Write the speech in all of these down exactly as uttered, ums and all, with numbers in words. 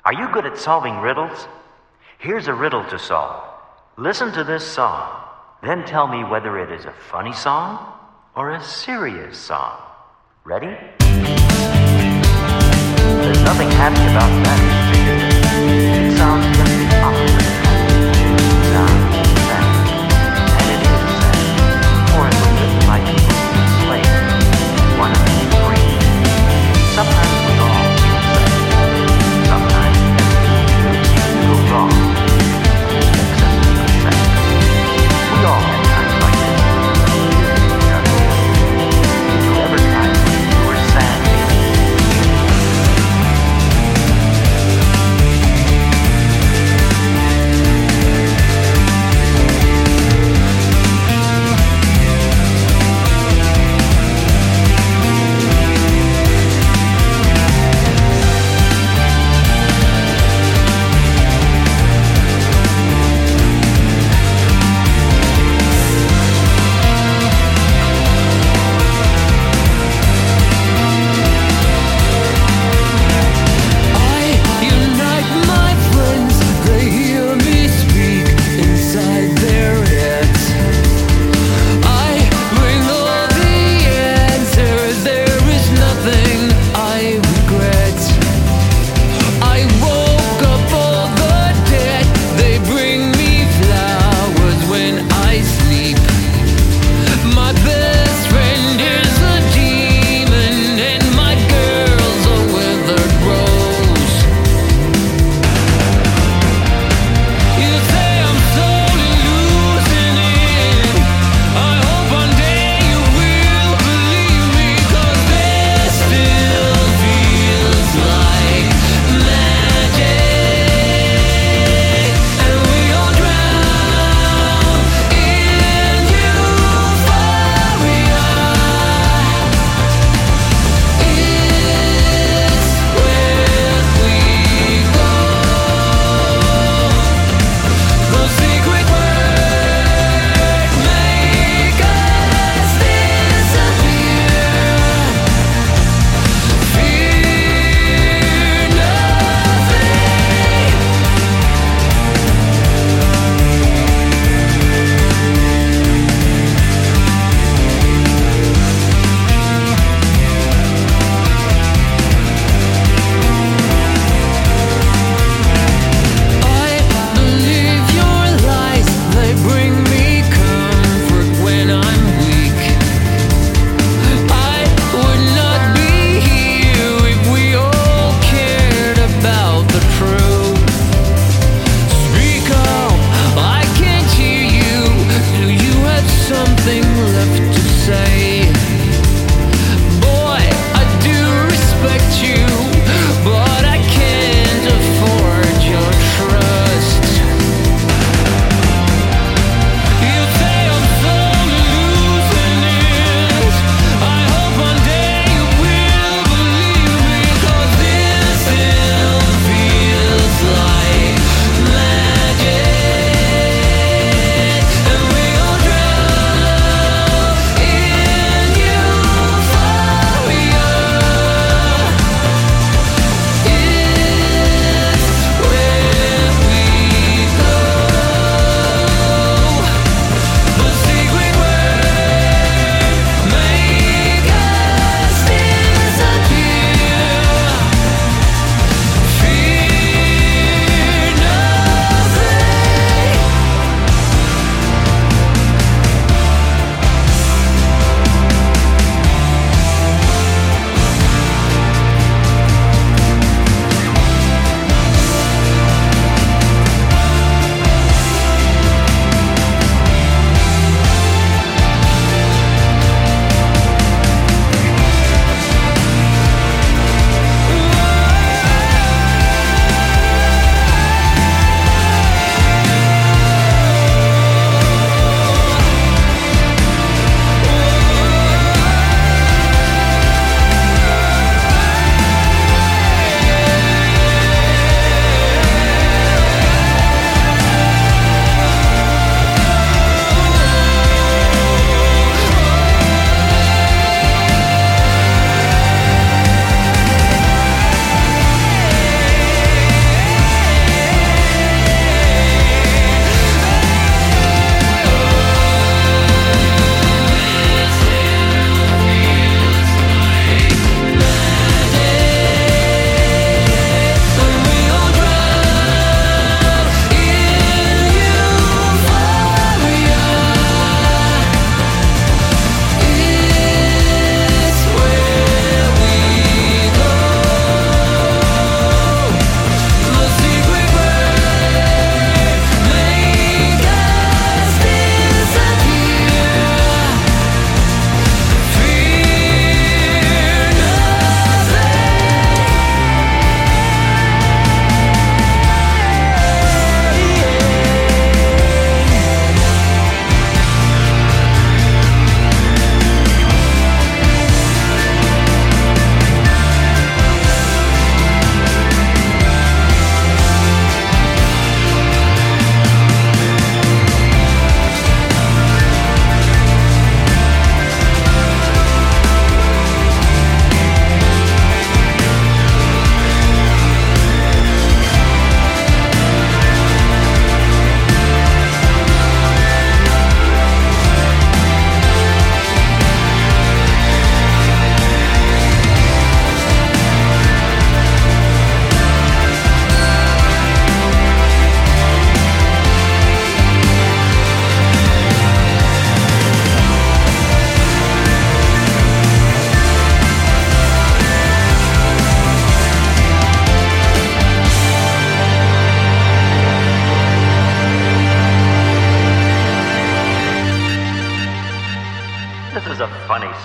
Are you good at solving riddles? Here's a riddle to solve. Listen to this song, then tell me whether it is a funny song or a serious song. Ready? There's nothing happy about that. It sounds just the opposite. It sounds sad. And it is sad. For it was written by people who were slaves. One of them free. Sometimes we all feel sad. Sometimes things seem to go wrong. And it makes us feel sad. We all have times like this. Did you ever try when you were sad?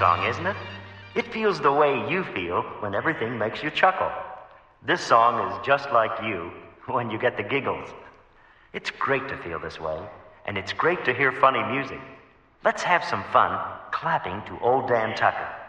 song, isn't it? It feels the way you feel when everything makes you chuckle. This song is just like you when you get the giggles. It's great to feel this way, and it's great to hear funny music. Let's have some fun clapping to Old Dan Tucker.